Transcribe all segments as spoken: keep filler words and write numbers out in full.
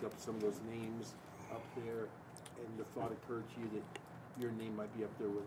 up some of those names up there, and the thought occurred to you that your name might be up there with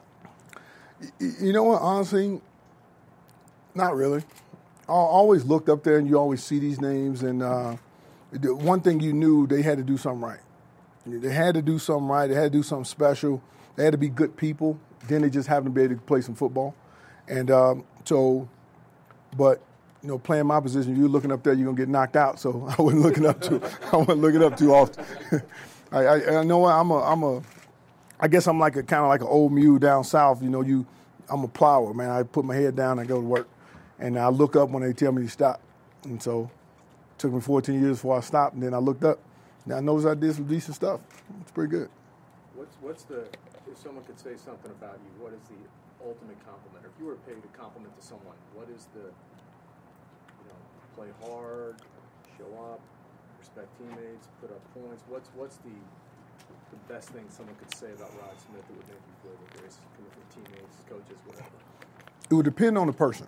them? You know what, honestly, not really. I always looked up there, and you always see these names, and uh, the one thing you knew, they had to do something right. They had to do something right. They had to do something special. They had to be good people. Then they just happened to be able to play some football. And um, so, but, you know, playing my position, you're looking up there, you're going to get knocked out. So I wasn't looking up too, I wasn't looking up too often. I, I, I know what, I'm a, I'm a, I guess I'm like a kind of like an old mule down south. You know, you, I'm a plower, man. I put my head down and I go to work. And I look up when they tell me to stop. And so it took me fourteen years before I stopped, and then I looked up. Now I noticed I did some decent stuff. It's pretty good. What's what's the, if someone could say something about you, what is the ultimate compliment? Or if you were paid a compliment to someone, what is the, you know, play hard, show up, respect teammates, put up points? What's what's the the best thing someone could say about Rod Smith that would make you feel that there's coming from teammates, coaches, whatever? It would depend on the person.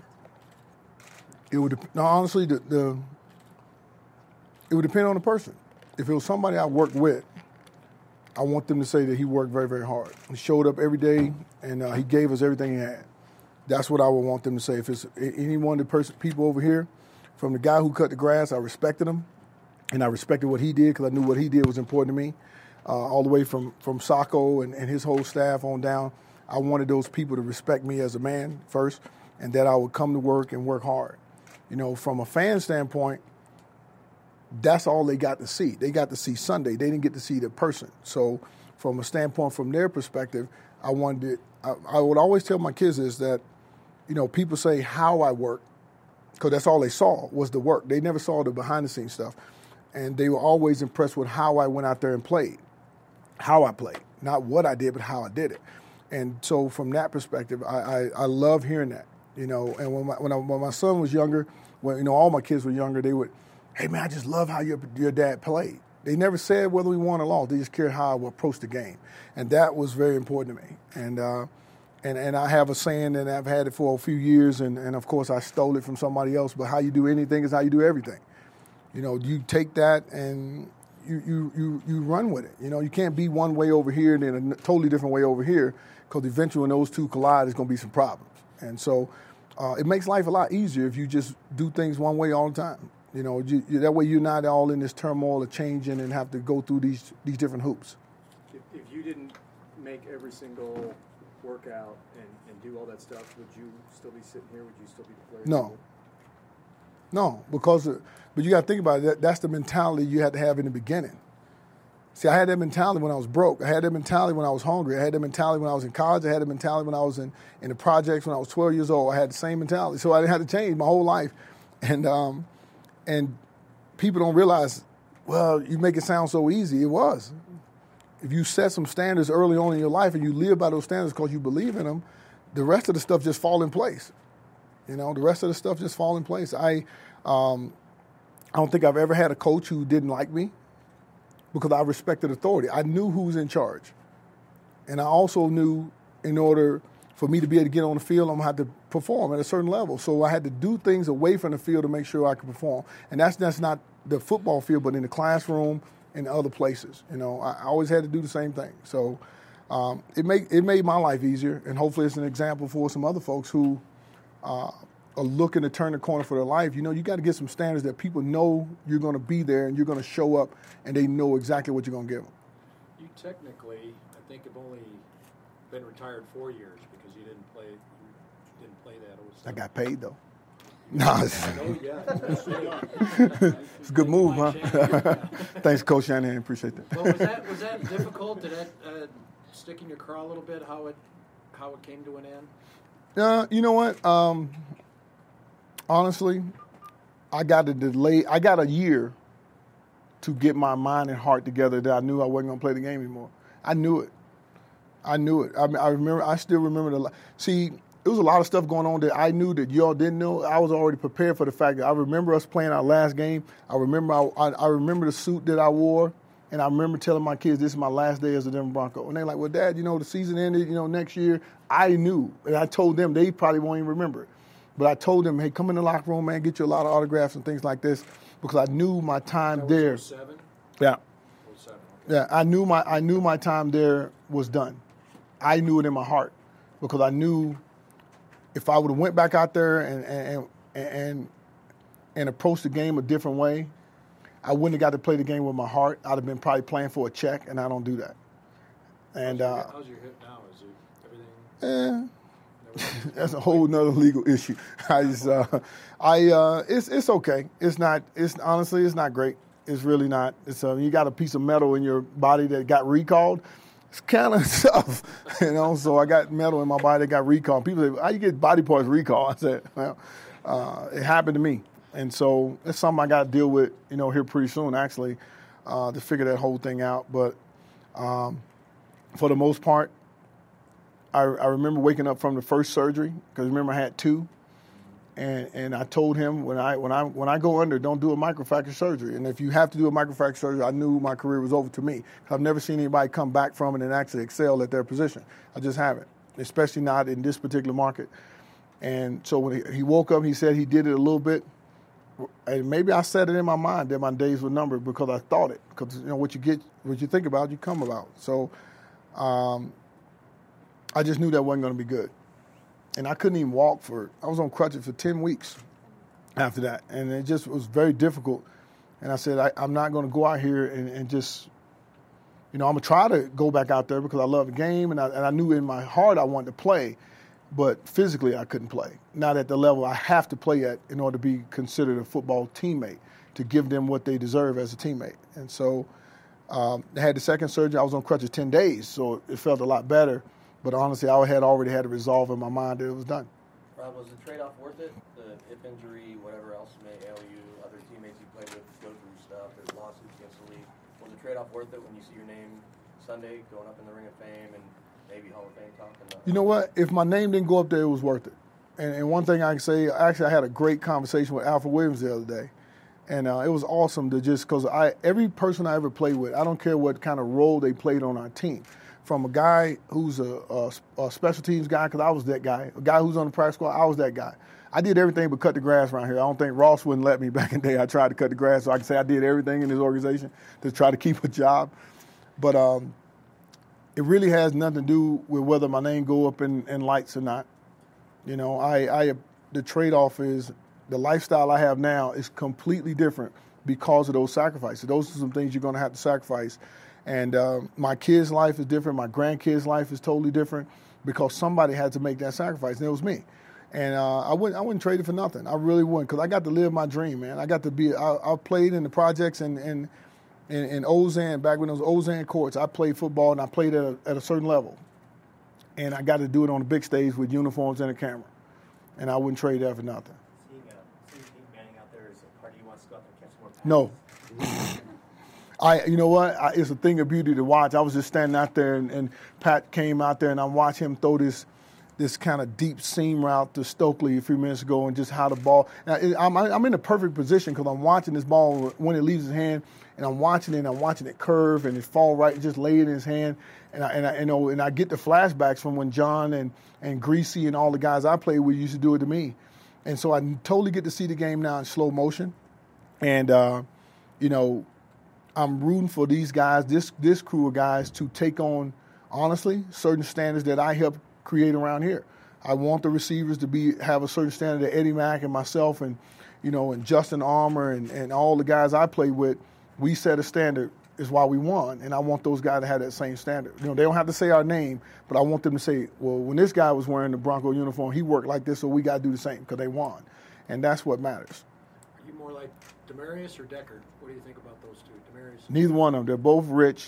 It would no, honestly the, the it would depend on the person. If it was somebody I worked with, I want them to say that he worked very, very hard. He showed up every day, and uh, he gave us everything he had. That's what I would want them to say. If it's any one of the person, people over here, from the guy who cut the grass, I respected him, and I respected what he did because I knew what he did was important to me. Uh, all the way from from Sacco and, and his whole staff on down, I wanted those people to respect me as a man first, and that I would come to work and work hard. You know, from a fan standpoint, that's all they got to see. They got to see Sunday. They didn't get to see the person. So from a standpoint, from their perspective, I wanted to, I, I would always tell my kids is that, you know, people say how I work, because that's all they saw was the work. They never saw the behind-the-scenes stuff. And they were always impressed with how I went out there and played, how I played, not what I did, but how I did it. And so from that perspective, I, I, I love hearing that, you know. And when my, when, I, when my son was younger, when, you know, all my kids were younger, they would, hey, man, I just love how your, your dad played. They never said whether we won or lost. They just cared how I would approach the game. And that was very important to me. And uh, and, and I have a saying, and I've had it for a few years, and, and, of course, I stole it from somebody else, but how you do anything is how you do everything. You know, you take that and you you you, you run with it. You know, you can't be one way over here and then a totally different way over here, because eventually when those two collide, there's going to be some problems. And so uh, it makes life a lot easier if you just do things one way all the time. You know, you, you, that way you're not all in this turmoil of changing and have to go through these these different hoops. If, if you didn't make every single workout and, and do all that stuff, would you still be sitting here? Would you still be the player? No. No, because, but you got to think about it. That, that's the mentality you had to have in the beginning. See, I had that mentality when I was broke. I had that mentality when I was hungry. I had that mentality when I was in college. I had that mentality when I was in, in the projects when I was twelve years old. I had the same mentality. So I didn't have to change my whole life. And, um, And people don't realize, well, you make it sound so easy. It was. If you set some standards early on in your life and you live by those standards because you believe in them, the rest of the stuff just fall in place. You know, the rest of the stuff just fall in place. I, um, I don't think I've ever had a coach who didn't like me because I respected authority. I knew who was in charge. And I also knew in order for me to be able to get on the field, I'm going to have to perform at a certain level. So I had to do things away from the field to make sure I could perform. And that's that's not the football field, but in the classroom and other places. You know, I always had to do the same thing. So um, it made it made my life easier, and hopefully it's an example for some other folks who uh, are looking to turn the corner for their life. You know, you got to get some standards that people know you're going to be there and you're going to show up, and they know exactly what you're going to give them. You technically, I think, have only been retired four years because you didn't play. You didn't play that. It was I got paid though. Nah, it's, oh, yeah. It's a good move, huh? Thanks, Coach Shanahan. Appreciate that. Well, was that was that difficult? Did that uh, stick in your craw a little bit? How it how it came to an end? Uh, you know what? Um, honestly, I got a delay. I got a year to get my mind and heart together that I knew I wasn't going to play the game anymore. I knew it. I knew it. I mean, I remember. I still remember the. See, there was a lot of stuff going on that I knew that y'all didn't know. I was already prepared for the fact that I remember us playing our last game. I remember. I, I, I remember the suit that I wore, and I remember telling my kids, "This is my last day as a Denver Bronco." And they're like, "Well, Dad, you know, the season ended. You know, next year." I knew, and I told them. They probably won't even remember it, but I told them, "Hey, come in the locker room, man. Get you a lot of autographs and things like this," because I knew my time that there. was oh seven? Yeah. oh seven, okay. Yeah, I knew my I knew my time there was done. I knew it in my heart because I knew if I would have went back out there and and and and approached the game a different way, I wouldn't have got to play the game with my heart. I'd have been probably playing for a check, and I don't do that. And how's, your, uh, how's your hip now? Is it everything? eh, that's a whole nother legal issue. I just, uh, I, uh, it's it's okay. It's not. It's honestly, it's not great. It's really not. It's uh, you got a piece of metal in your body that got recalled. It's kind of tough, you know. So I got metal in my body that got recalled. People say, "How you get body parts recalled?" I said, "Well, uh, it happened to me." And so it's something I got to deal with, you know, here pretty soon, actually, uh, to figure that whole thing out. But um, for the most part, I, I remember waking up from the first surgery because remember I had two, and and I told him when I when I when I go under, don't do a microfracture surgery. And if you have to do a microfracture surgery, I knew my career was over to me. I've never seen anybody come back from it and actually excel at their position. I just haven't, especially not in this particular market. And so when he, he woke up, he said he did it a little bit. And maybe I said it in my mind that my days were numbered because I thought it. Because you know what you get, what you think about, you come about. So um, I just knew that wasn't going to be good, and I couldn't even walk for. I was on crutches for ten weeks after that, and it just was very difficult. And I said I, I'm not going to go out here and, and just, you know, I'm gonna try to go back out there because I love the game, and I, and I knew in my heart I wanted to play. But physically, I couldn't play. Not at the level I have to play at in order to be considered a football teammate, to give them what they deserve as a teammate. And so um, I had the second surgery. I was on crutches ten days, so it felt a lot better. But honestly, I had already had a resolve in my mind that it was done. Rob, was the trade-off worth it? The hip injury, whatever else may ail you, other teammates you played with go through stuff, there's lawsuits against the league. Was the trade-off worth it when you see your name Sunday going up in the Ring of Fame and maybe Hall of Fame talk? You know what? If my name didn't go up there, it was worth it. And, and one thing I can say, actually, I had a great conversation with Alfred Williams the other day. And uh, it was awesome to just, because I every person I ever played with, I don't care what kind of role they played on our team. From a guy who's a, a, a special teams guy, because I was that guy. A guy who's on the practice squad, I was that guy. I did everything but cut the grass around here. I don't think Ross wouldn't let me back in the day. I tried to cut the grass, so I can say I did everything in this organization to try to keep a job. But um, it really has nothing to do with whether my name go up in, in lights or not. You know, I, I the trade-off is the lifestyle I have now is completely different because of those sacrifices. Those are some things you're going to have to sacrifice. And uh, my kids' life is different. My grandkids' life is totally different because somebody had to make that sacrifice, and it was me. And uh, I wouldn't, I wouldn't trade it for nothing. I really wouldn't, because I got to live my dream, man. I got to be. I, I played in the projects and in, in, in Ozan back when it was Ozan courts. I played football and I played at a, at a certain level, and I got to do it on the big stage with uniforms and a camera, and I wouldn't trade that for nothing. Seeing, uh, seeing Peyton Manning out there is a part of you wants to go out there and catch more passes. No. I, you know what? I, it's a thing of beauty to watch. I was just standing out there, and, and Pat came out there, and I watched him throw this this kind of deep seam route to Stokely a few minutes ago, and just how the ball. Now, it, I'm, I'm in the perfect position because I'm watching this ball when it leaves his hand, and I'm watching it, and I'm watching it curve, and it fall right, just lay it in his hand, and I, and I, you know, and I get the flashbacks from when John and and Greasy and all the guys I played with used to do it to me, and so I totally get to see the game now in slow motion, and uh, you know. I'm rooting for these guys, this this crew of guys, to take on, honestly, certain standards that I helped create around here. I want the receivers to be have a certain standard that Eddie Mack and myself and, you know, and Justin Armour and, and all the guys I played with, we set a standard is why we won, and I want those guys to have that same standard. You know, they don't have to say our name, but I want them to say, well, when this guy was wearing the Bronco uniform, he worked like this, so we got to do the same because they won, and that's what matters. Are you more like Demarius or Decker? What do you think about those two? Demarius? Neither one of them. They're both rich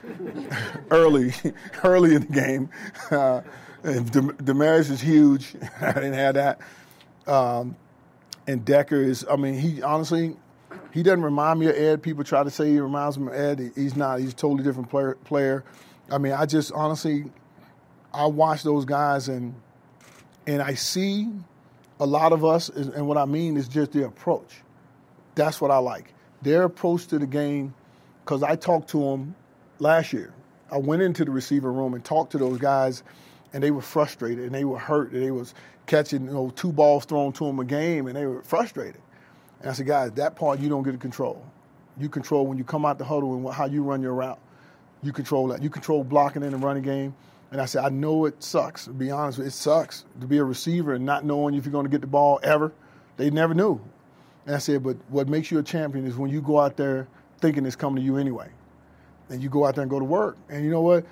early early in the game. Uh, Dem- Demarius is huge. I didn't have that. Um, and Decker is, I mean, he honestly, he doesn't remind me of Ed. People try to say he reminds me of Ed. He's not. He's a totally different player. player. I mean, I just honestly, I watch those guys and and I see a lot of us, and what I mean is just the approach. That's what I like. Their approach to the game, because I talked to them last year. I went into the receiver room and talked to those guys, and they were frustrated, and they were hurt, and they was catching, you know, two balls thrown to them a game, and they were frustrated. And I said, guys, that part you don't get to control. You control when you come out the huddle and how you run your route. You control that. You control blocking in the running game. And I said, I know it sucks. To be honest with you, it sucks to be a receiver and not knowing if you're going to get the ball ever. They never knew. And I said, but what makes you a champion is when you go out there thinking it's coming to you anyway. And you go out there and go to work. And you know what?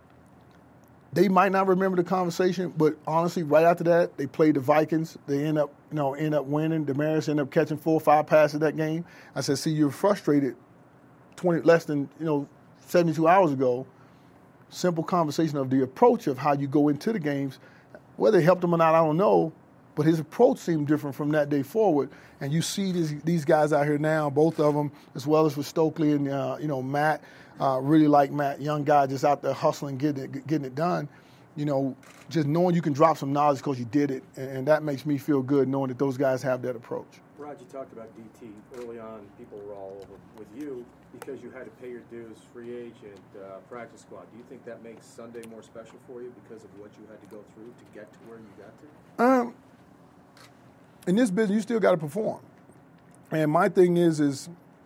They might not remember the conversation, but honestly, right after that, they played the Vikings. They end up, you know, end up winning. Demaryius ended up catching four or five passes that game. I said, see, you're frustrated twenty less than, you know, seventy-two hours ago. Simple conversation of the approach of how you go into the games. Whether it helped him or not, I don't know. But his approach seemed different from that day forward. And you see these, these guys out here now, both of them, as well as with Stokely and, uh, you know, Matt. Uh, really like Matt, young guy just out there hustling, getting it, getting it done. You know, just knowing you can drop some knowledge because you did it. And, and that makes me feel good knowing that those guys have that approach. Rod, you talked about D T. Early on, people were all over with you because you had to pay your dues, free agent, uh, practice squad. Do you think that makes Sunday more special for you because of what you had to go through to get to where you got to? Um, in this business, you still got to perform. And my thing is, is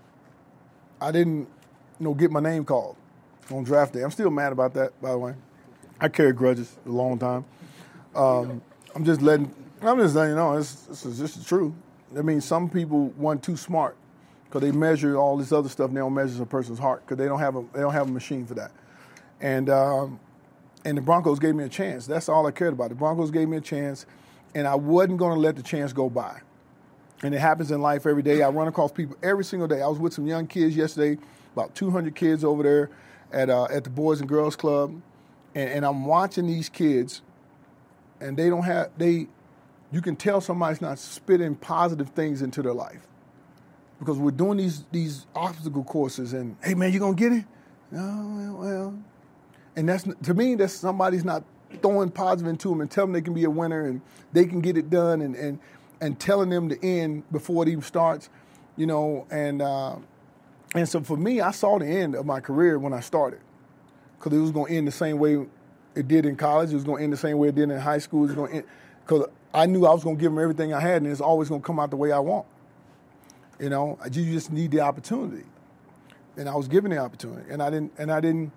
I didn't, you know, get my name called on draft day. I'm still mad about that, by the way. I carried grudges a long time. Um, I'm just letting, I'm just letting you know, this, this is just true. I mean, some people weren't too smart because they measure all this other stuff and they don't measure a person's heart because they don't have a they don't have a machine for that. And um, and the Broncos gave me a chance. That's all I cared about. The Broncos gave me a chance, and I wasn't going to let the chance go by. And it happens in life every day. I run across people every single day. I was with some young kids yesterday, about two hundred kids over there at uh, at the Boys and Girls Club, and, and I'm watching these kids, and they don't have they. You can tell somebody's not spitting positive things into their life because we're doing these these obstacle courses, and hey man, you gonna get it? No, well, and that's to me that's somebody's not throwing positive into them and telling them they can be a winner and they can get it done, and and, and telling them the end before it even starts, you know, and. Uh, And so for me, I saw the end of my career when I started because it was going to end the same way it did in college. It was going to end the same way it did in high school. It was going to end because I knew I was going to give them everything I had, and it's always going to come out the way I want. You know, you just need the opportunity, and I was given the opportunity, and I didn't, and I didn't,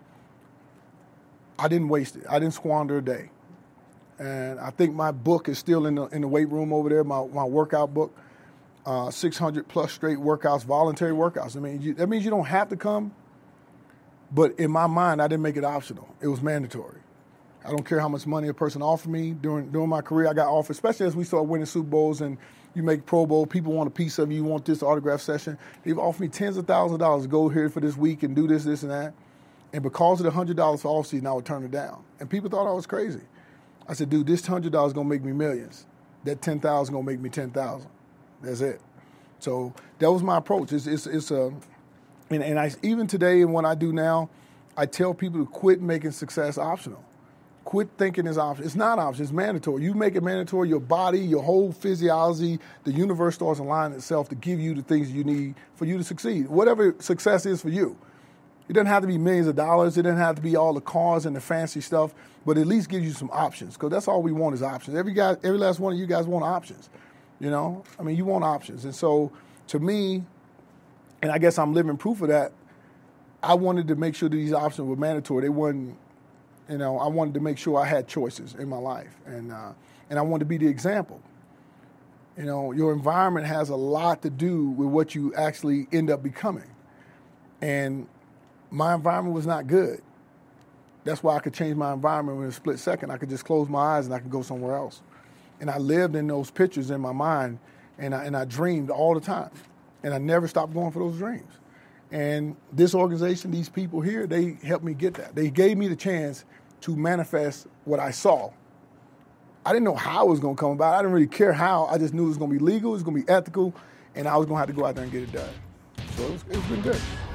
I didn't waste it. I didn't squander a day, and I think my book is still in the in the weight room over there. My my workout book. Uh, six hundred plus straight workouts, voluntary workouts. I mean, you, that means you don't have to come, but in my mind, I didn't make it optional. It was mandatory. I don't care how much money a person offered me during during my career. I got offered, especially as we started winning Super Bowls and you make Pro Bowl, people want a piece of you, you want this autograph session. They've offered me tens of thousands of dollars to go here for this week and do this, this, and that. And because of the one hundred dollars for off-season, I would turn it down. And people thought I was crazy. I said, dude, this one hundred dollars is going to make me millions. That ten thousand dollars is going to make me ten thousand dollars. That's it. So that was my approach. It's it's, it's a, and, and I even today and what I do now, I tell people to quit making success optional. Quit thinking it's optional. It's not optional. It's mandatory. You make it mandatory. Your body, your whole physiology, the universe starts aligning itself to give you the things you need for you to succeed. Whatever success is for you. It doesn't have to be millions of dollars. It doesn't have to be all the cars and the fancy stuff, but at least gives you some options because that's all we want is options. Every guy, every last one of you guys want options. You know, I mean, you want options. And so to me, and I guess I'm living proof of that, I wanted to make sure that these options were mandatory. They weren't, you know, I wanted to make sure I had choices in my life. And, uh, and I wanted to be the example. You know, your environment has a lot to do with what you actually end up becoming. And my environment was not good. That's why I could change my environment in a split second. I could just close my eyes and I could go somewhere else. And I lived in those pictures in my mind, and I, and I dreamed all the time. And I never stopped going for those dreams. And this organization, these people here, they helped me get that. They gave me the chance to manifest what I saw. I didn't know how it was going to come about. I didn't really care how. I just knew it was going to be legal, it was going to be ethical, and I was going to have to go out there and get it done. So it's, it's been good.